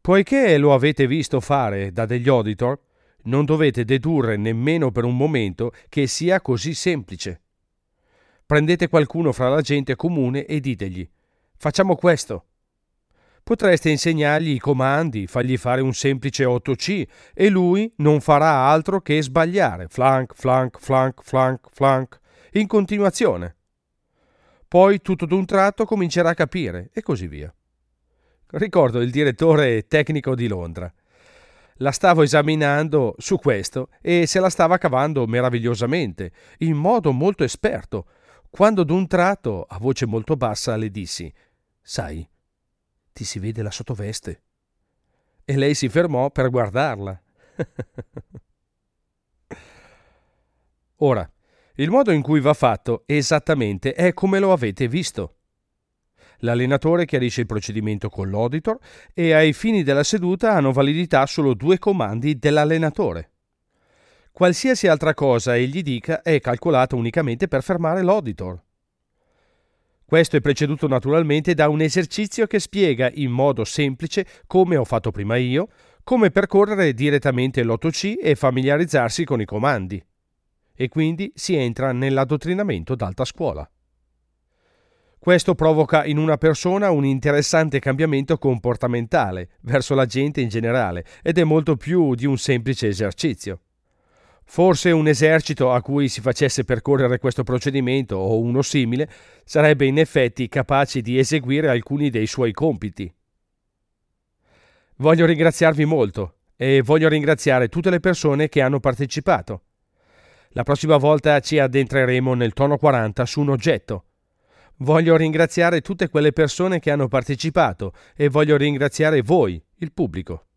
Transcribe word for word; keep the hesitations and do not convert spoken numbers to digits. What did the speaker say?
Poiché lo avete visto fare da degli auditor, non dovete dedurre nemmeno per un momento che sia così semplice. Prendete qualcuno fra la gente comune e ditegli: facciamo questo. Potreste insegnargli i comandi, fargli fare un semplice otto C e lui non farà altro che sbagliare, flank, flank, flank, flank, flank, in continuazione. Poi tutto d'un tratto comincerà a capire e così via. Ricordo il direttore tecnico di Londra. La stavo esaminando su questo e se la stava cavando meravigliosamente, in modo molto esperto, quando d'un tratto, a voce molto bassa, le dissi: sai, ti si vede la sottoveste. E lei si fermò per guardarla. Ora, il modo in cui va fatto esattamente è come lo avete visto. L'allenatore chiarisce il procedimento con l'auditor e ai fini della seduta hanno validità solo due comandi dell'allenatore. Qualsiasi altra cosa egli dica è calcolata unicamente per fermare l'auditor. Questo è preceduto naturalmente da un esercizio che spiega in modo semplice, come ho fatto prima io, come percorrere direttamente l'otto C e familiarizzarsi con i comandi. E quindi si entra nell'addottrinamento d'alta scuola. Questo provoca in una persona un interessante cambiamento comportamentale verso la gente in generale ed è molto più di un semplice esercizio. Forse un esercito a cui si facesse percorrere questo procedimento o uno simile sarebbe in effetti capace di eseguire alcuni dei suoi compiti. Voglio ringraziarvi molto e voglio ringraziare tutte le persone che hanno partecipato. La prossima volta ci addentreremo nel tono quaranta su un oggetto. Voglio ringraziare tutte quelle persone che hanno partecipato e voglio ringraziare voi, il pubblico.